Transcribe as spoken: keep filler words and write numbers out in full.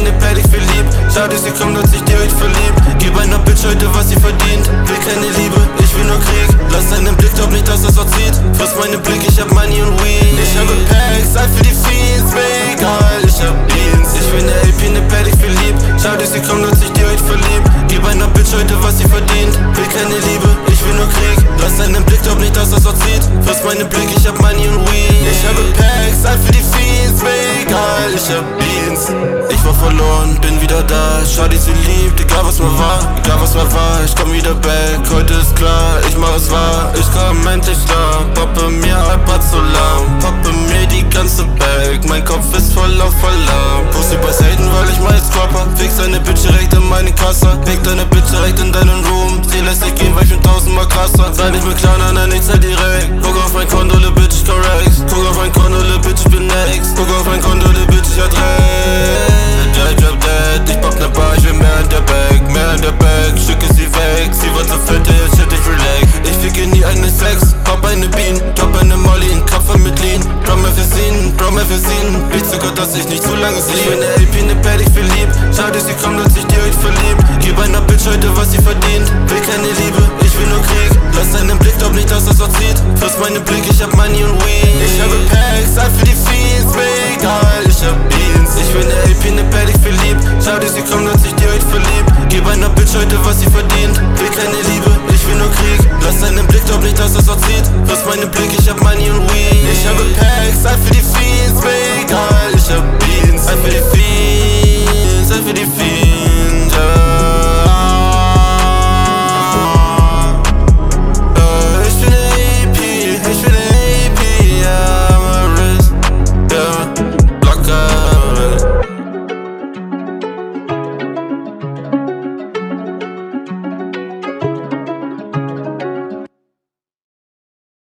ne Bad, ich will lieb. Schade, sie kommt, dass ich direkt verliebt. Gib einer Bitch heute, was sie verdient. Will keine Liebe, ich will nur Krieg. Lass deinen Blick, glaub nicht, dass das so zieht. Friss meine Blick, ich hab Money und Weed. Ich habe Packs, Zeit für die Fiends, mir egal, ich hab Beans. Ich will ne L P, ne Bad, ich will lieb. Schade, sie kommt, dass ich direkt verliebt. Gib einer Bitch heute, was sie verdient. Will keine Liebe, ich will nur Krieg. Lass deinen Blick, glaub nicht, dass das so zieht. Friss meine Blick, ich hab Money und Weed. Ich habe Packs, Zeit für die Fiends, mir egal, ich hab Beans. Ich war verloren, bin wieder da. Schade, sie liebt, egal was mal war. Egal was mal war, ich komm wieder back. Heute ist klar, ich mach es wahr. Ich komm endlich da, poppe mir iPad so lang. Poppe mir die ganze Bag, mein Kopf ist voll auf Alarm. Pussy bei Satan, weil ich meins Körper. Fix deine Bitch direkt in meine Kasse. Leg deine Bitch direkt in deinen Room. Sie lässt sich gehen, weil ich bin tausendmal krasser. Sei nicht mehr klar, nein, nein, ich zahl direkt. Guck auf mein Konto, le Bitch, ich korrekt. Guck auf mein Konto, le Bitch, ich bin next. Guck auf mein Konto, le Bitch, ich hat recht. Ja, ich hab dead, ich pack ne Bar, ich will mehr in der Bag. Mehr in der Bag, Stück ist sie weg. Sie wird so fett, jetzt shit, ich relax. Ich ficke nie eine Sex, pop eine Bean. Top eine Molly, in Kaffer mit Lean. Drum für Sinn, Drum für Sinn. Bild sogar, dass ich nicht zu lange sehe. Ich will ne L P, ne Bad, ich will lieb. Schade, sie kommt, dass ich direkt verliebt. Gib einer Bitch heute, was sie verdient. Will keine Liebe, ich will nur Krieg. Lass deinen Blick, glaub nicht, dass das so zieht. Friss meine Blick, ich hab Money und Weed. Ich habe Packs, Zeit für die Fiends, mir egal, ich hab Beans. Ich will ne L P, ne Bad, ich will lieb. Schade, sie kommt, dass ich direkt verliebt. Gib einer Bitch heute, was sie verdient. Will keine Liebe, ich will nur Krieg. Lass deinen Blick, glaub nicht, dass das so zieht. Friss meine Blick, ich hab Money und Weed. Ich habe Packs, Zeit für die Fiends, mir egal.